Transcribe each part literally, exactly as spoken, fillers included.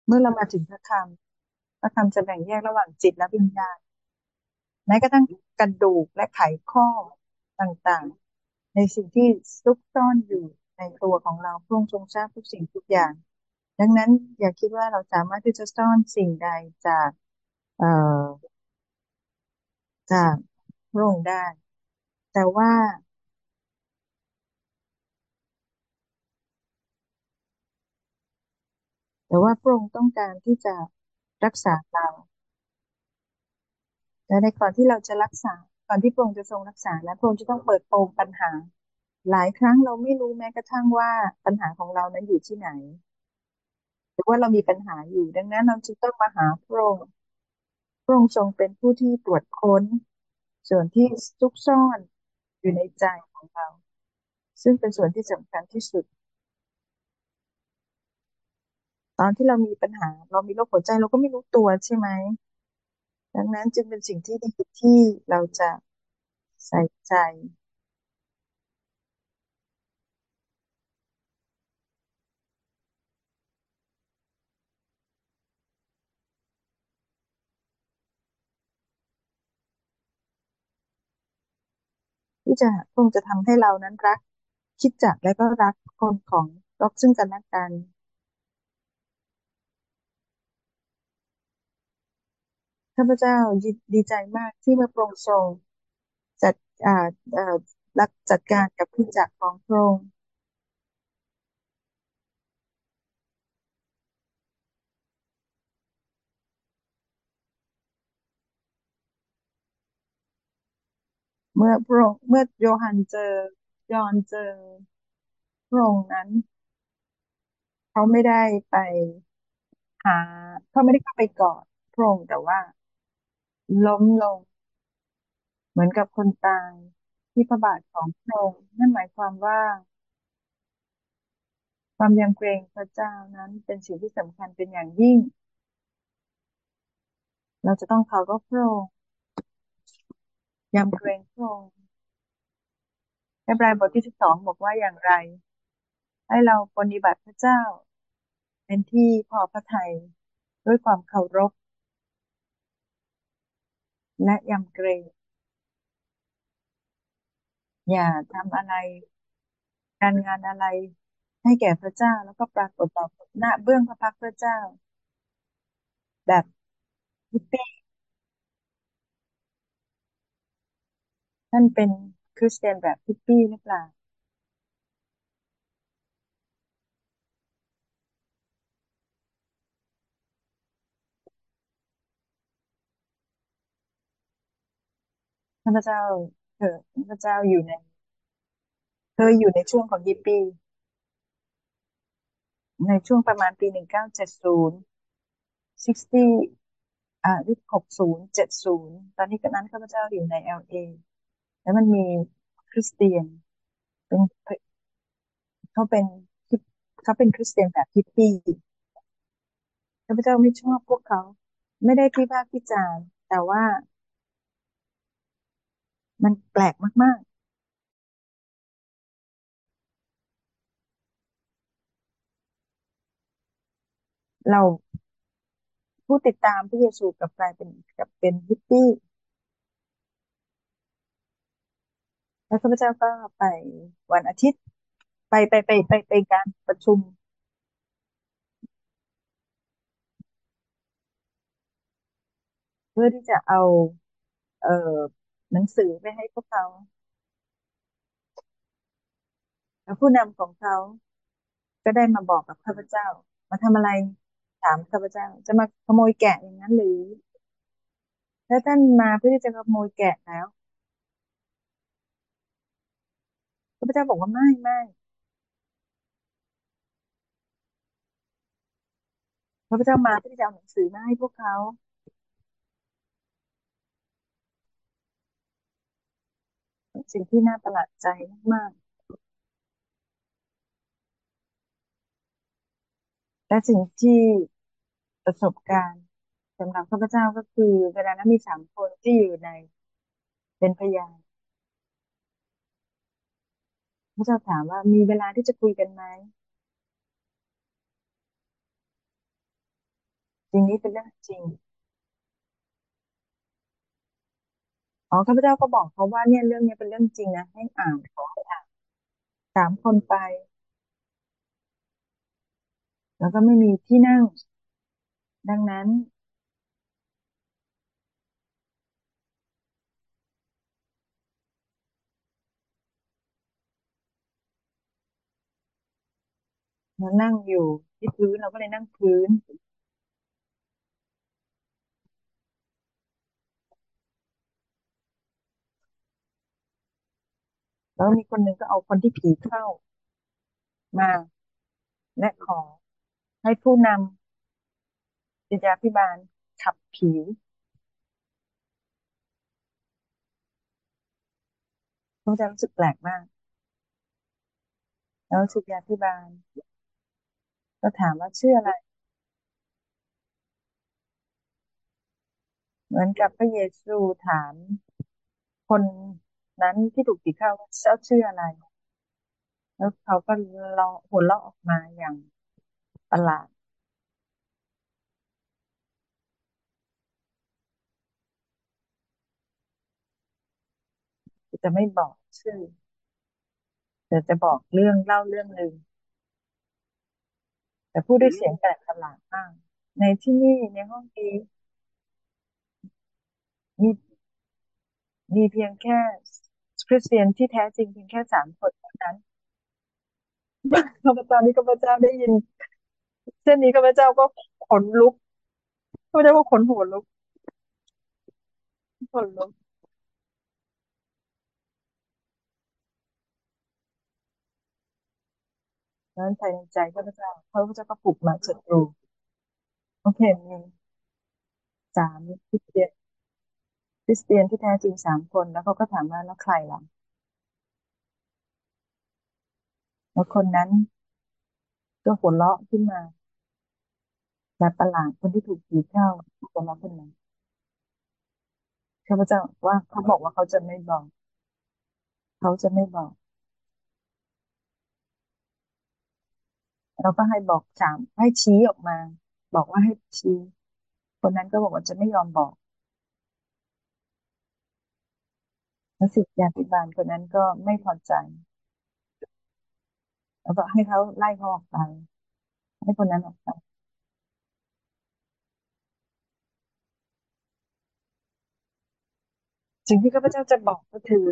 เมื่อเรามาถึงพระคำพระคำจะแบ่งแยกระหว่างจิตและวิญญาณแม้กระทั่งกระดูกและไขข้อต่างๆในสิ่งที่ซุกซ่อนอยู่ในตัวของเราพระองค์ทรงทราบทุกสิ่งทุกอย่างดังนั้นอย่าคิดว่าเราสามารถที่จะซ่อนสิ่งใดจากเอ่อจากพระองค์ได้แต่ว่าแต่ว่าพระองค์ต้องการที่จะรักษาเราและในก่อนที่เราจะรักษาก่อนที่พระองค์จะทรงรักษาและพระองค์จะต้องเปิดโปงปัญหาหลายครั้งเราไม่รู้แม้กระทั่งว่าปัญหาของเรานั้นอยู่ที่ไหนหรือว่าเรามีปัญหาอยู่ดังนั้นเราจึงต้องมาหาพระองค์พระองค์ทรงเป็นผู้ที่ตรวจค้นส่วนที่ซุกซ่อนอยู่ในใจของเราซึ่งเป็นส่วนที่สำคัญที่สุดตอนที่เรามีปัญหาเรามีโรคหัวใจเราก็ไม่รู้ตัวใช่ไหมดังนั้นจึงเป็นสิ่งที่ดีที่เราจะใส่ใจที่จะคงจะทำให้เรานั้นรักคริดจักรและก็รักคนของรักซึ่งกันและกัน ข้าพเจ้ายินดีใจมากที่เมื่อพระองค์ทรงจัดอ่าเอ่อรักจัดการกับคริสตจักรของพระองค์เมื่อพระองค์เมื่อโยฮันเจอยอห์นเจอพระองค์นั้นเขาไม่ได้ไปหาเขาไม่ได้เข้าไปกอดพระองค์แต่ว่าล้มลงเหมือนกับคนตายที่พระบาทของพระองค์นั่นหมายความว่าความยำเกรงพระเจ้านั้นเป็นสิ่งที่สำคัญเป็นอย่างยิ่งเราจะต้องเคารพพระองค์ยำเกรงพระองค์ในไบรบทที่สิบสองบอกว่าอย่างไร ให้เราปฏิบัติพระเจ้าเป็นที่พอพระทัยด้วยความเคารพและยำเกรงอย่าทำอะไรการงานอะไรให้แก่พระเจ้าแล้วก็ปรากฏต่อหน้าเบื้องพระพักตร์พระเจ้าแบบฮิปปี้ท่านเป็นคริสเตียนแบบฮิปปี้หรือเปล่าข้าพเจ้าเธอข้าพเจ้าอยู่ในเคยอยู่ในช่วงของฮิปปี้ในช่วงประมาณปีหนึ่งเก้าเจ็ดศูนย์ หกสิบอ่าหกศูนย์เจ็ดศูนย์ตอนนี้ก็นั้นข้าพเจ้าอยู่ใน แอล เอ แล้วมันมีคริสเตียนเป็นเขาเป็นฮิปเขาเป็นคริสเตียนแบบฮิปปี้ข้าพเจ้าไม่ชอบพวกเขาไม่ได้พิพากษ์วิจารณ์แต่ว่ามันแปลกมากๆเราผู้ติดตามพระเยซูกลับกลายเป็นกับเป็นฮิปปี้แล้วข้าพเจ้าก็ไปวันอาทิตย์ไปไปไปไปไปการประชุมเพื่อที่จะเอาเอ่อหนังสือไปให้พวกเขาแล้วผู้นำของเขาก็ได้มาบอกกับข้าพเจ้ามาทำอะไรถามข้าพเจ้าจะมาขโมยแกะอย่างนั้นหรือ แล้วท่านมาเพื่อที่จะขโมยแกะแล้วพระพุทธเจ้าบอกว่าไม่ไม่พระพุทธเจ้ามาเพื่อที่จะเอาหนังสือมาให้พวกเขาสิ่งที่น่าประหลาดใจมากๆและสิ่งที่ประสบการณ์สำหรับข้าพเจ้าก็คือเวลานั้นมีสามคนที่อยู่ในเป็นพยานพระเจ้าถามว่ามีเวลาที่จะคุยกันไหมจริงนี้เป็นเรื่องจริงอ๋อข้าพเจ้าก็บอกเขาว่าเนี่ยเรื่องเนี้ยเป็นเรื่องจริงนะให้อ่านขอให้อ่านสามคนไปแล้วก็ไม่มีที่นั่งดังนั้นเรานั่งอยู่ที่พื้นเราก็เลยนั่งพื้นแล้วมีคนหนึ่งก็เอาคนที่ผีเข้ามาและขอให้ผู้นำจิตยาภิบาลขับผีข้าพเจ้ารู้สึกแปลกมากแล้วจิตยาภิบาลก็ถามว่าชื่ออะไรเหมือนกับพระเยซูถามคนนั้นที่ถูกผีเข้าว่าเจ้าชื่ออะไรแล้วเขาก็เลาะหัวเราะออกมาอย่างประหลาดจะไม่บอกชื่อแต่จะบอกเรื่องเล่าเรื่องหนึ่งแต่พูดด้วยเสียงแปลกประหลาดมากในที่นี่ในห้องนี้มีมีเพียงแค่คริสเตียนที่แท้จริงเพียงแค่สามคนเท่านั้นข้าพเจ้านี่ข้าพเจ้าได้ยินเช่นนี้ข้าพเจ้าก็ขนลุกข้าพเจ้าก็ขนหัวลุกขนลุกนั้นภายในใจข้าพเจ้าข้าพเจ้าก็ปลุกมาศัตรูโอเคมีสามคริสเตียนคริสเตียนที่แท้จริงสามคนแล้วเขาก็ถามว่าแล้วใครล่ะแล้วคนนั้นก็หัวเราะขึ้นมาแบบประหลาดคนที่ถูกผีเข้าหัวเราะขึ้นมาข้าพเจ้าว่าเขาบอกว่าเขาจะไม่บอกเขาจะไม่บอกเราก็ให้บอกสามให้ชี้ออกมาบอกว่าให้ชี้คนนั้นก็บอกว่าจะไม่ยอมบอกแล้วศิษยาภิบาลคนนั้นก็ไม่พอใจแล้วก็ให้เขาไล่เขาออกไปให้คนนั้นออกไปสิ่งที่ข้าพเจ้าจะบอกก็คือ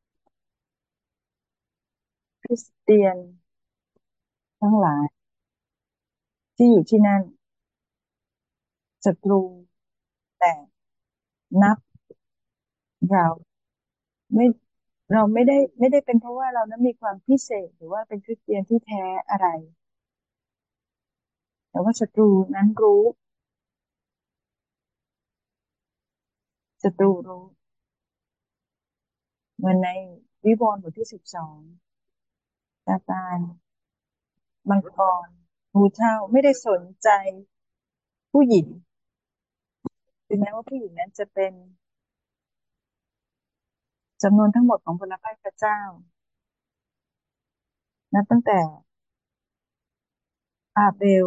คริสเตียนทั้งหลายที่อยู่ที่นั่นศัตรูแต่นับเราไม่เราไม่ได้ไม่ได้เป็นเพราะว่าเรานั้นมีความพิเศษหรือว่าเป็นคริสเตียนที่แท้อะไรแต่ว่าศัตรูนั้นรู้ศัตรูรู้เหมือนในวิวรณ์บทที่สิบสองซาตานมังกรงูเท่าไม่ได้สนใจผู้หญิงถึงแม้ว่าผู้หญิงนั้นจะเป็นจำนวนทั้งหมดของผลไม้พระเจ้านับตั้งแต่อาเบล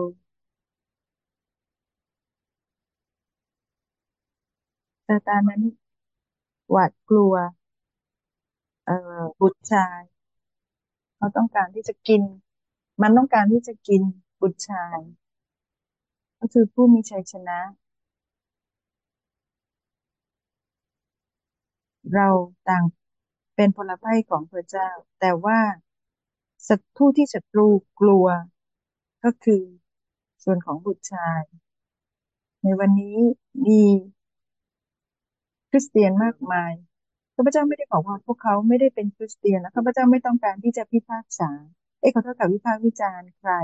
ซาตานนั้นหวาดกลัวเอ่อบุตรชายเขาต้องการที่จะกินมันต้องการที่จะกินบุตรชายก็คือผู้มีชัยชนะเราต่างเป็นผลไม้ของพระเจ้าแต่ว่าศัตรูที่ศัตรูกลัวก็คือส่วนของบุตรชายในวันนี้มีคริสเตียนมากมายข้าพเจ้าไม่ได้บอกว่าพวกเขาไม่ได้เป็นคริสเตียนนะข้าพเจ้าไม่ต้องการที่จะพิพากษาเอ้ยขอโทษกับวิพากษ์วิจารณ์ใคร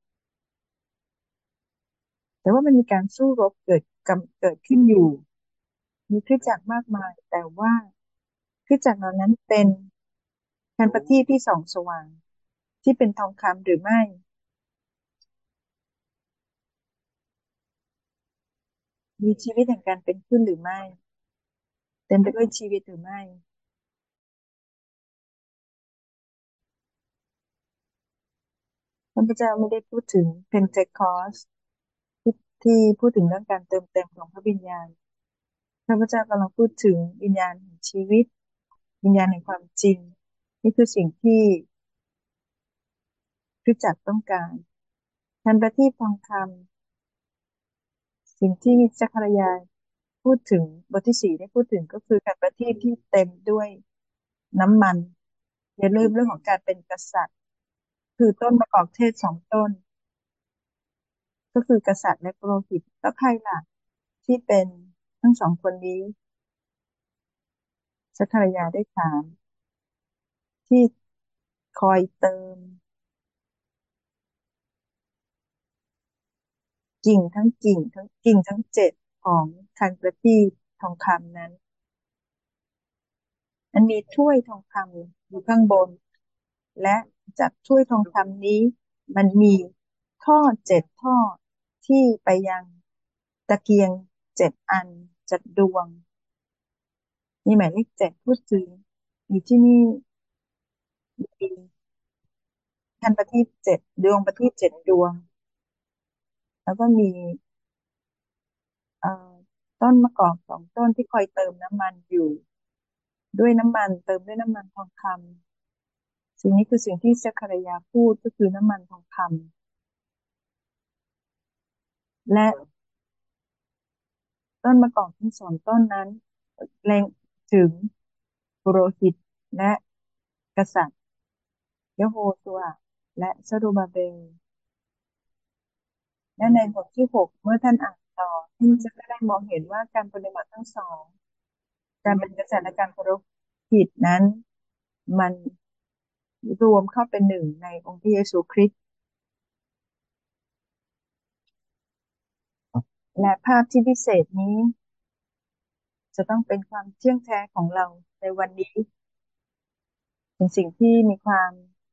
แต่ว่ามันมีการสู้รบเกิดกำเกิดขึ้นอยู่มีคริสตจักรมากมายแต่ว่าคริสตจักรเหล่านั้นเป็นแผ่นประทีปที่ส่องสว่างที่เป็นทองคำหรือไม่มีชีวิตแห่งการเป็นขึ้นหรือไม่เต็มไปด้วยชีวิตหรือไม่พระเจ้าไม่ได้พูดถึงเพนเทคอสที่พูดถึงเรื่องการเติมเต็มของพระวิญญาณพระพุทธเจ้ากำลังพูดถึงวิญญาณแห่งชีวิตวิญญาณแห่งความจริงนี่คือสิ่งที่คริสตจักรต้องการแทนประทีปทองคำสิ่งที่ซักคารยาพูดถึงบทที่สี่ได้พูดถึงก็คือการประทีปที่เต็มด้วยน้ำมันอย่าลืมเรื่องของการเป็นกษัตริย์คือต้นมะกอกเทศสองต้นก็คือกษัตริย์และโปรหิตแล้วใครล่ะที่เป็นทั้งสองคนนี้ซักคารยาได้ถามที่คอยเติมกิ่งทั้งกิ่งทั้งกิ่งทั้งเจ็ดของคันประทีปทองคำนั้นมันมีถ้วยทองคำอยู่ข้างบนและจากถ้วยทองคำนี้มันมีท่อเจ็ดท่อที่ไปยังตะเกียงเจ็ดอันจัดดวงมีหมายเลขเจ็ดพูดถึงอยู่ที่นี่มีคันประทีปเจ็ดดวงประทีปเจ็ดดวงแล้วก็มีเอ่อต้นมะกอกสองต้นที่คอยเติมน้ำมันอยู่ด้วยน้ำมันเติมด้วยน้ำมันทองคำสิ่งนี้คือสิ่งที่ซักคารยาพูดก็คือน้ำมันทองคำและต้นมะกอกทั้งสองต้นนั้นเล็งถึงปุโรหิตและกษัตริย์ยโฮชัวและซะรุบาเบลและในบทที่หกเมื่อท่านอ่านต่อท่านจะได้มองเห็นว่าการปฏิบัติทั้งสองการเป็นกษัตริย์และการเคารพผิดนั้นมันรวมเข้าเป็นหนึ่งในองค์พระเยซูคริสต์และภาพที่พิเศษนี้จะต้องเป็นความเที่ยงแท้ของเราในวันนี้เป็นสิ่งที่มีความ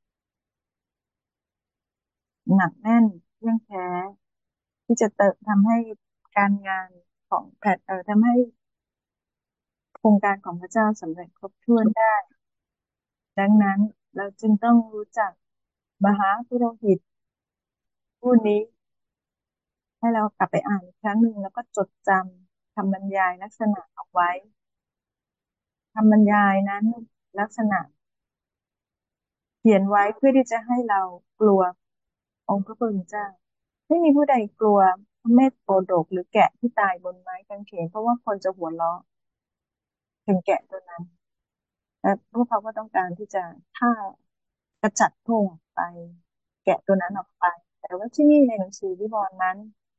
หนักแน่นเที่ยงแท้ที่จะเติมทำให้การงานของแพทย์เอ่อทำให้โครงการของพระเจ้าสำเร็จครบถ้วนได้ดังนั้นเราจึงต้องรู้จักมหาปุโรหิตผู้นี้ให้เรากลับไปอ่านอีกครั้งหนึ่งแล้วก็จดจำคำบรรยายลักษณะเอาไว้คำบรรยายนั้นลักษณะเขียนไว้เพื่อที่จะให้เรากลัวองค์พระผู้เป็นเจ้าไม่มีผู้ใดกลัวพระเมธโปรดกหรือแกะที่ตายบนไม้กางเขนเพราะว่าคนจะหัวเราะถึงแกะตัวนั้นและพวกเขาก็ต้องการที่จะฆ่ากระจัดพระองค์ออกไปแกะตัวนั้นออกไปแต่ว่าที่นี่ในหนังสือวิวรณ์นั้น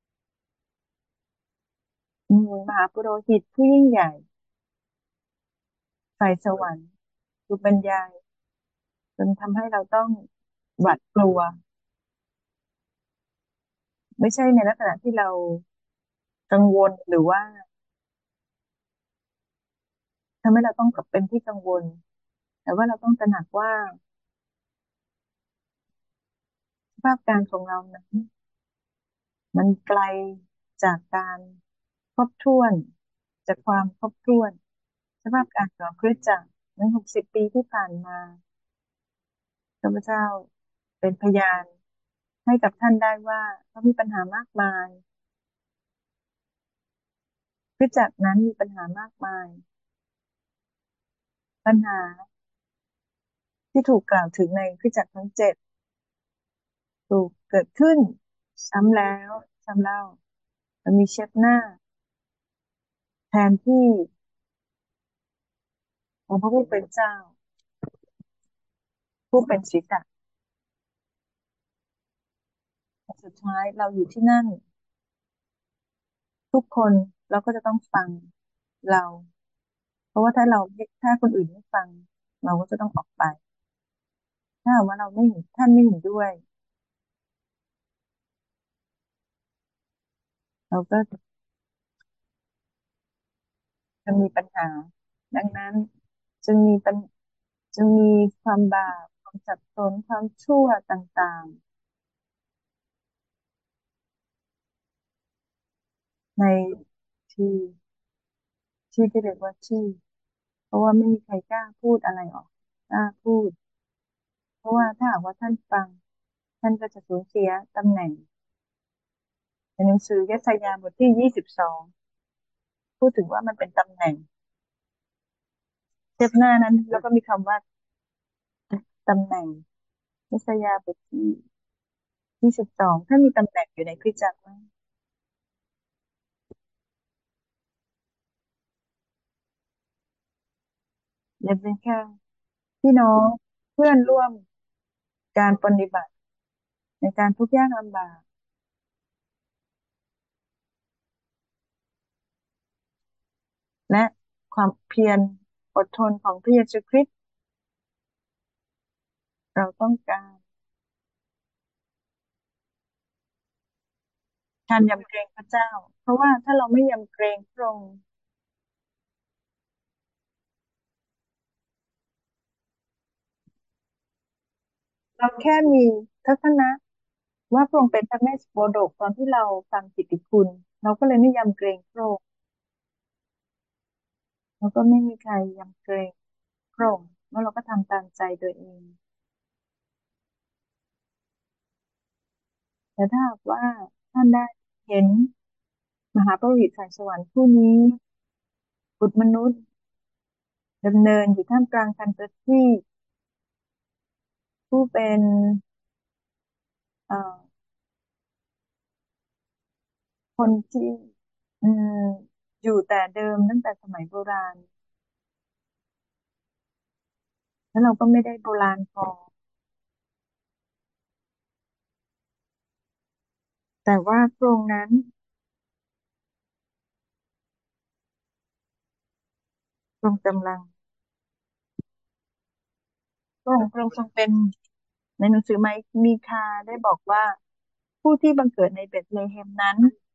มีมหาปุโรหิตผู้ยิ่งใหญ่ฝ่ายสวรรค์ดูบรรยายจนทำให้เราต้องหวาดกลัวไม่ใช่ในลักษณะที่เรากังวลหรือว่าทำให้เราต้องกลับเป็นที่กังวลแต่ว่าเราต้องตระหนักว่าสภาพการของเรานั้นมันไกลจากการครบถ้วนจากความครบถ้วนสภาพการของคริสตจักรในหกสิบปีที่ผ่านมาข้าพเจ้าเป็นพยานให้กับท่านได้ว่าเขามีปัญหามากมายคริสตจักรนั้นมีปัญหามากมายปัญหาที่ถูกกล่าวถึงในคริสตจักรทั้งเจ็ดถูกเกิดขึ้นซ้ำแล้วซ้ำเล่ามันมีเชฟหน้าแทนที่องค์พระผู้เป็นเจ้าผู้เป็นศีรษะแต่สุดท้ายเราอยู่ที่นั่นทุกคนเราก็จะต้องฟังเราเพราะว่าถ้าเราถ้าคนอื่นไม่ฟังเราก็จะต้องออกไปถ้าหากว่าเราไม่เห็นท่านไม่เห็นด้วยเราก็จะมีปัญหาดังนั้นจึงมีปัญจึงมีความบาปความสับสนความชั่วต่างๆในที่ที่ที่เรียกว่าที่เพราะว่าไม่มีใครกล้าพูดอะไรออกกล้าพูดเพราะว่าถ้าหากว่าท่านฟังท่านก็จะสูญเสียตำแหน่งในหนังสือเยสยาห์บทที่ยี่สิบสองพูดถึงว่ามันเป็นตำแหน่งเทปหน้านั้นแล้วก็มีคำว่าตำแหน่งเยสยาห์บทที่ยี่สิบสองถ้ามีตำแหน่งอยู่ในคริสตจักรไหมยังเป็นแค่พี่น้องเพื่อนร่วมการปฏิบัติในการทุกข์ยากลำบากและความเพียรอดทนของพระเยซูคริสต์เราต้องการการยำเกรงพระเจ้าเพราะว่าถ้าเราไม่ยำเกรงพระองค์เราแค่มีทัศนะว่าพระองค์เป็นพระแม่โปรดกตอนที่เราฟังกิตติคุณเราก็เลยไม่ยำเกรงพระองค์แล้วก็ไม่มีใครยำเกรงพระองค์แล้วเราก็ทำตามใจตัวเองแต่ถ้าหากว่าท่านได้เห็นมหาปริตสายสวรรค์ผู้นี้บุตรมนุษย์ดำเนินอยู่ท่ามกลางคันตที่ผู้เป็นเอ่อคนที่อืมอยู่แต่เดิมตั้งแต่สมัยโบราณแล้วเราก็ไม่ได้โบราณพอแต่ว่าพระองค์นั้นทรงกำลังพระองค์ทรงทรงเป็นในหนังสือไมมีคาได้บอกว่าผู้ที่บังเกิดในเบธเลเฮมนั้น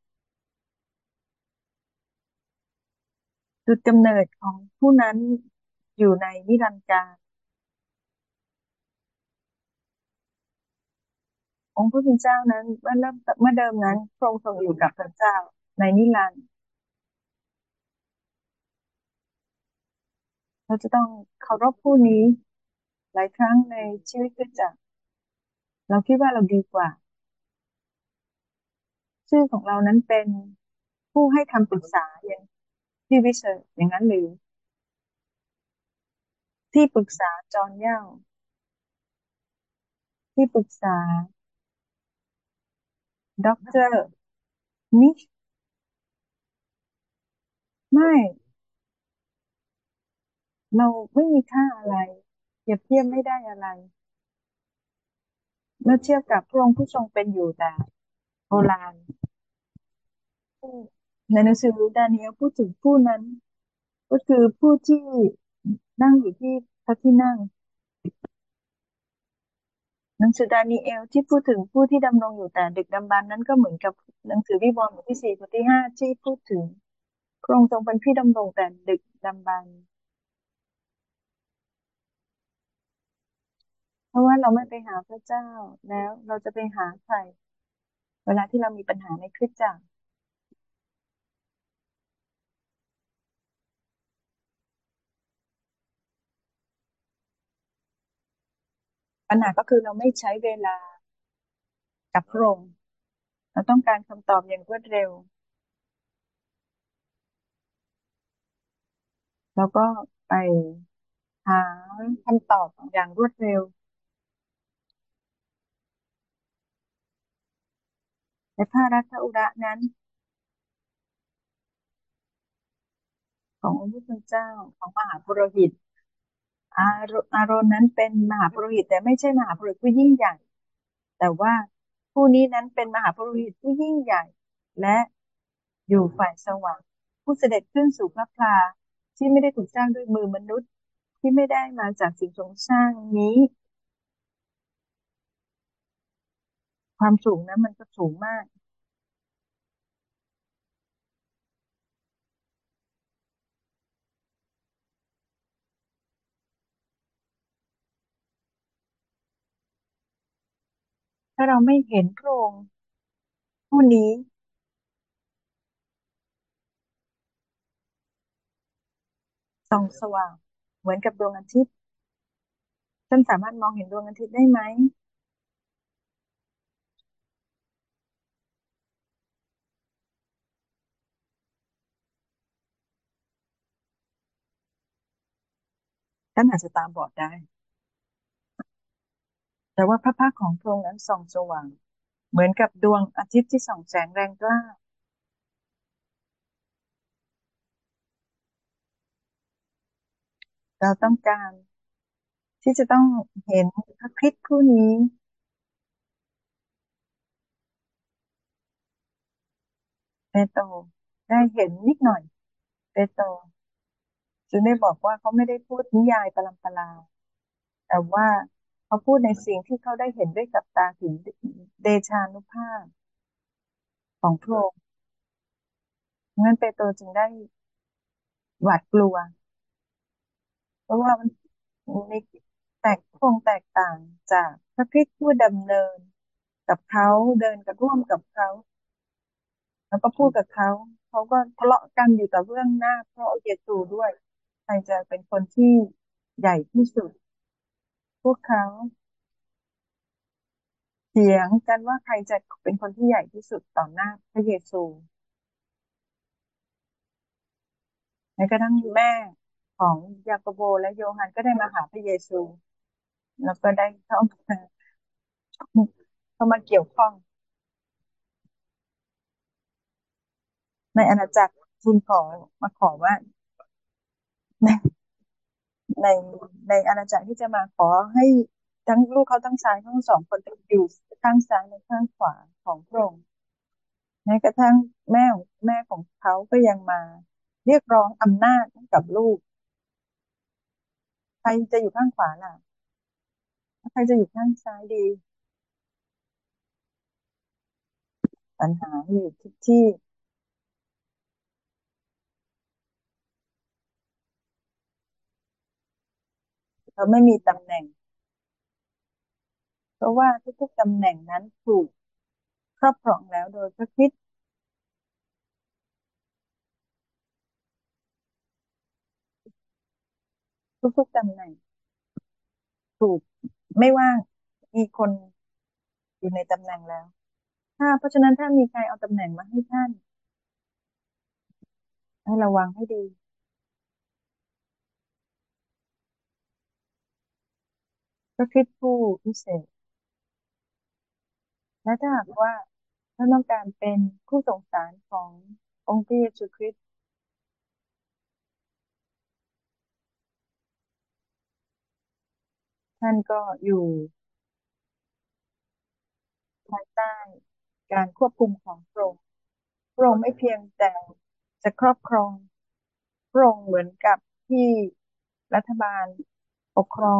จุดกำเนิดของผู้นั้นอยู่ในนิรันดร์กาลองค์พระผู้เป็นเจ้านั้นเมื่อเริ่มเมื่อเดิมนั้นพระองค์ทรงอยู่กับพระเจ้าในนิรันดร์เราจะต้องเคารพผู้นี้หลายครั้งในชีวิตคริสตจักรเราคิดว่าเราดีกว่าชื่อของเรานั้นเป็นผู้ให้คำปรึกษาอย่างที่วิเศษอย่างนั้นหรือที่ปรึกษาจอห์นเย่าที่ปรึกษาด็อกเตอร์มิไม่เราไม่มีค่าอะไรเปรียบเทียบไม่ได้อะไรเมื่อเทียบกับพระองค์ผู้ทรงเป็นอยู่แต่โบราณในหนังสือดาเนียลพูดถึงผู้นั้นก็คือผู้ที่นั่งอยู่ที่พระที่นั่งหนังสือดาเนียลที่พูดถึงผู้ที่ดำรงอยู่แต่ดึกดำบรรพ์นั้นก็เหมือนกับหนังสือวิวรณ์บทที่สี่บทที่ห้าที่พูดถึงพระองค์ทรงเป็นพี่ดำรงแต่ดึกดำบรรพ์เพราะว่าเราไม่ไปหาพระเจ้าแล้วเราจะไปหาใครเวลาที่เรามีปัญหาในคริสตจักรปัญหาก็คือเราไม่ใช้เวลากับพระองค์เราต้องการคำตอบอย่างรวดเร็วแล้วก็ไปหาคำตอบอย่างรวดเร็วในพระราชอุระนั้นขององค์พระผู้เป็นเจ้าของมหาปุโรหิต อาโรอารอนนั้นเป็นมหาปุโรหิตแต่ไม่ใช่มหาปุโรหิตผู้ยิ่งใหญ่แต่ว่าผู้นี้นั้นเป็นมหาปุโรหิตผู้ยิ่งใหญ่และอยู่ฝ่ายสวรรค์ผู้เสด็จขึ้นสู่พระพลาที่ไม่ได้ถูกสร้างด้วยมือมนุษย์ที่ไม่ได้มาจากสิ่งทรงสร้างนี้ความสูงนั้นมันก็สูงมากถ้าเราไม่เห็นพระองค์ผู้นี้ส่องสว่างเหมือนกับดวงอาทิตย์ท่านสามารถมองเห็นดวงอาทิตย์ได้ไหมท่านอาจจะตาบอดได้แต่ว่าพระพักตร์ของพระองค์นั้นส่องสว่างเหมือนกับดวงอาทิตย์ที่ส่องแสงแรงกล้าเราต้องการที่จะต้องเห็นพระคริสต์ผู้นี้เปโตรได้เห็นนิดหน่อยเปโตรจึงได้บอกว่าเขาไม่ได้พูดนิยายปรัมปราแต่ว่าเขาพูดในสิ่งที่เขาได้เห็นด้วยกับตาถึงเดชานุภาพของพระองค์งั้นเปโตรจึงได้หวาดกลัวเพราะว่ามันมีแตกคงแตกต่างจากพระคริสต์ผู้ดำเนินกับเขาเดินกับร่วมกับเขาแล้วก็พูดกับเขาเขาก็ทะเลาะกันอยู่แต่เบื้องหน้าพระเยซูด้วยใครจะเป็นคนที่ใหญ่ที่สุดพวกเขาเถียงกันว่าใครจะเป็นคนที่ใหญ่ที่สุดต่อหน้าพระเยซูแม้กระทั่งแม่ของยาโคโบและโยฮันก็ได้มาหาพระเยซูแล้วก็ได้เข้ามาเข้ามาเกี่ยวข้องในอาณาจักรทูลขอมาขอว่าในในในอาณาจักรที่จะมาขอให้ทั้งลูกเขาทั้งชายทั้งสองคนไปอยู่ข้างซ้ายและข้างขวาของพระองค์แม้กระทั่งแม่ของแม่ของเขาก็ยังมาเรียกร้องอำนาจให้กับลูกใครจะอยู่ข้างขวาล่ะใครจะอยู่ข้างซ้ายดีปัญหาอยู่ที่ที่เราไม่มีตำแหน่งเพราะว่าทุกๆตำแหน่งนั้นถูกครอบครองแล้วโดยพระคริสต์ทุกๆตำแหน่งถูกไม่ว่ามีคนอยู่ในตำแหน่งแล้วถ้าเพราะฉะนั้นถ้ามีใครเอาตำแหน่งมาให้ท่านให้ระวังให้ดีพระคริสต์ผู้พิเศษและถ้าหากว่าท่านต้องการเป็นผู้สงสารขององค์พระเยซูคริสต์ท่านก็อยู่ภายใต้การควบคุมของพระองค์พระองค์ไม่เพียงแต่จะครอบครองพระองค์เหมือนกับที่รัฐบาลปกครอง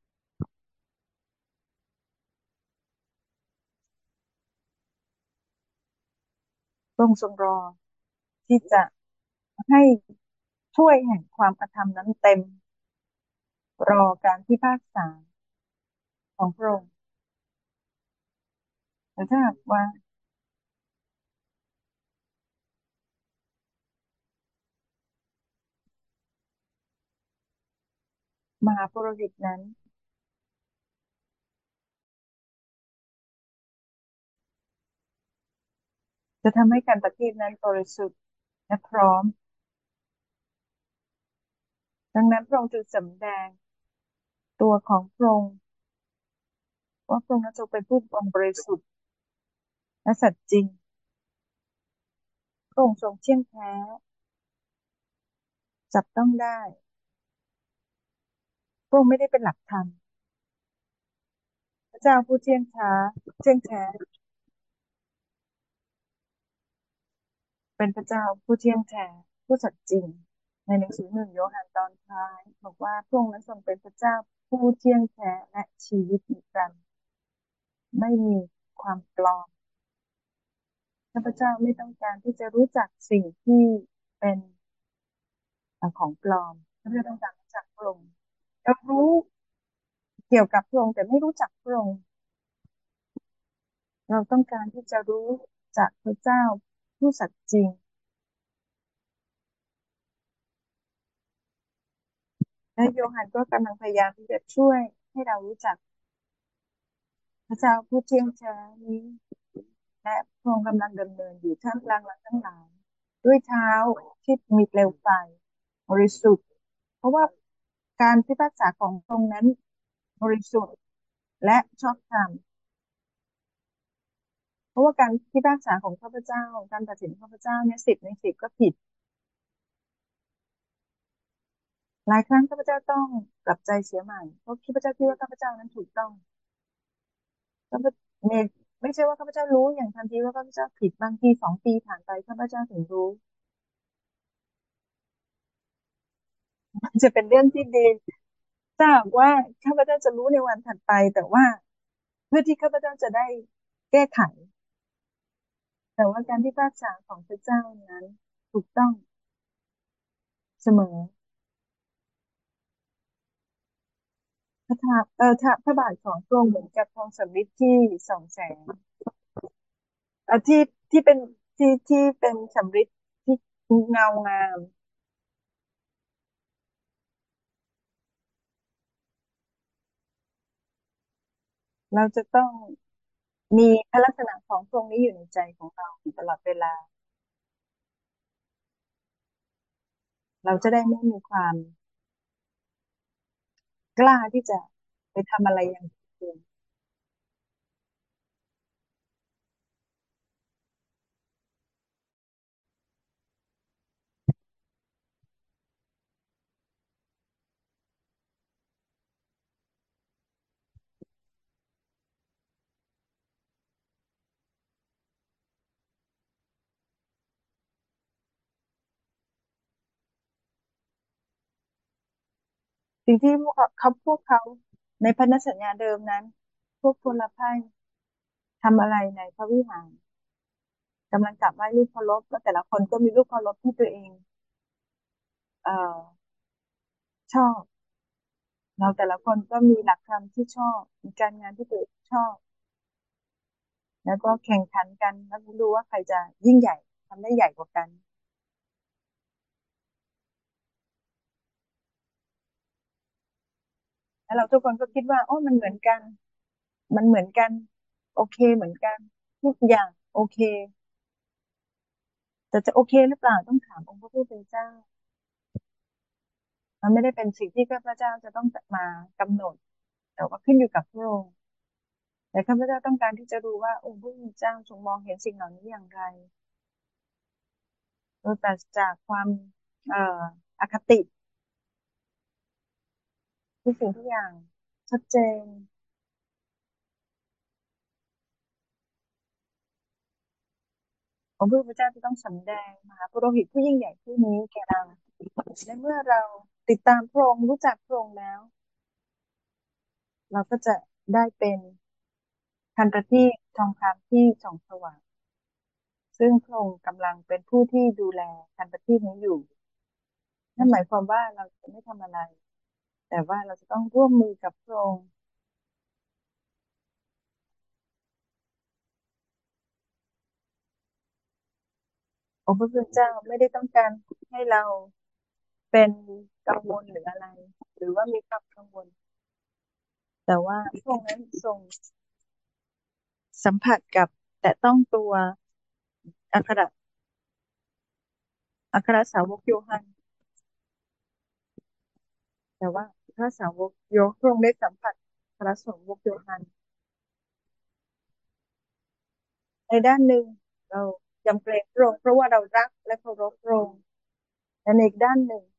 พระองค์ทรงรอที่จะให้ถ้วยแห่งความอธรรมนั้นเต็มรอการพิพากษาของพระองค์แต่ถ้าหากว่ามหาปุโรหิตนั้นจะทำให้การประทีปนั้นบริสุทธิ์และพร้อมดังนั้นพระองค์จึงสำแดงตัวของพระองค์ว่าพระองค์นั้นทรงเป็นผู้บริสุทธิ์และสัตย์จริงพระองค์ทรงเที่ยงแท้จับต้องได้พระองค์ไม่ได้เป็นหลักธรรมพระเจ้าผู้เที่ยงช้าเที่ยงแท้เป็นพระเจ้าผู้เที่ยงแท้ผู้สัตย์จริงในหนังสือหนึ่งโยฮันตอนท้ายบอกว่าพระองค์นั้นทรงเป็นพระเจ้าผู้เที่ยงแท้และชีวิตนิรันดร์ไม่มีความปลอมข้าพเจ้าไม่ต้องการที่จะรู้จักสิ่งที่เป็นของปลอมข้าพเจ้าต้องการรู้จักพระองค์เรารู้เกี่ยวกับพระองค์แต่ไม่รู้จักพระองค์เราต้องการที่จะรู้จากพระเจ้าผู้สัตย์จริงและโยฮันก็กำลังพยายามที่จะช่วยให้เรารู้จักพระเจ้าผู้เที่ยงแท้นี้และพระองค์กำลังดำเนินอยู่ท่ามกลางเราทั้งหลายด้วยเท้าที่มีเปลวไฟบริสุทธิ์เพราะว่าการพิพากษาของพระองค์นั้นบริสุทธิ์และชอบธรรมเพราะว่าการพิพากษาของข้าพเจ้าการตัดสินของข้าพเจ้าเนี่ยสิบในสิบก็ผิดหลายครั้งข้าพเจ้าต้องกลับใจเสียใหม่เพราะข้าพเจ้าคิดว่าข้าพเจ้านั้นถูกต้องข้าพเมไม่ใช่ว่าข้าพเจ้ารู้อย่างทันทีว่าข้าพเจ้าผิดบางทีสองปีผ่านไปข้าพเจ้าถึงรู้มันจะเป็นเรื่องที่ดีถ้าหากว่าข้าพเจ้าจะรู้ในวันถัดไปแต่ว่าเพื่อที่ข้าพเจ้าจะได้แก้ไขแต่ว่าการพิพากษาของพระเจ้านั้นถูกต้องเสมอพระทาเออถ้าพระบาทของพระองค์เหมือนกับทองสำริดที่ส่องแสงเออที่ที่เป็นที่ที่เป็นสำริดที่เงางามเราจะต้องมีพระลักษณะของพระองค์นี้อยู่ในใจของเราอยู่ตลอดเวลาเราจะได้ไม่มีความกล้าที่จะไปทำอะไรอย่างอื่นสิ่งที่พวกเขาเขาพวกเขาในพันธสัญญาเดิมนั้นพวกพลพ่ายทำอะไรในพระวิหารกำลังกลับไหว้รูปเคารพแล้วแต่ละคนก็มีรูปเคารพที่ตัวเองเอ่อชอบ เราแต่ละคนก็มีหลักธรรมที่ชอบมีการงานที่ตัวเองชอบแล้วก็แข่งขันกันแล้วดูว่าใครจะยิ่งใหญ่ทำได้ใหญ่กว่ากันแล้วเราทุกคนก็คิดว่าโอ้มันเหมือนกันมันเหมือนกันโอเคเหมือนกันทุกอย่างโอเคแต่จะโอเคหรือเปล่าต้องถามองค์พระผู้เป็นเจ้ามันไม่ได้เป็นสิ่งที่ข้าพเจ้าจะต้องมากำหนดแต่ว่าขึ้นอยู่กับพระองค์แต่ข้าพเจ้าต้องการที่จะรู้ว่าองค์พระผู้เป็นเจ้าทรงมองเห็นสิ่งเหล่านี้อย่างไรโดยปราศจากความเอ่ออคติ ทุกสิ่งทุกอย่างชัดเจนองค์พระผู้เป็นเจ้าจะต้องสำแดงมหาปุโรหิตผู้ยิ่งใหญ่ผู้นี้แก่เราและเมื่อเราติดตามพระองค์รู้จักพระองค์แล้วเราก็จะได้เป็นพันประทีปทองคำที่ส่องสว่างซึ่งพระองค์กำลังเป็นผู้ที่ดูแลพันประทีปนี้อยู่นั่นหมายความว่าเราจะไม่ทำอะไรแต่ว่าเราจะต้องร่วมมือกับพระองค์องค์พระผู้เป็นเจ้าไม่ได้ต้องการให้เราเป็นกังวลหรืออะไรหรือว่ามีความกังวลแต่ว่าพระองค์นั้นทรง สัมผัสกับแต่ต้องตัวอัครอัครสาวกโยฮันแต่ว่าพระสาวกโยพระองค์ได้สัมผัสพระสาวกโยฮันในด้านหนึ่งเรายำเกรงพระองค์เพราะว่าเรารักและเคารพพระองค์และในอีกด้านหนึ่ง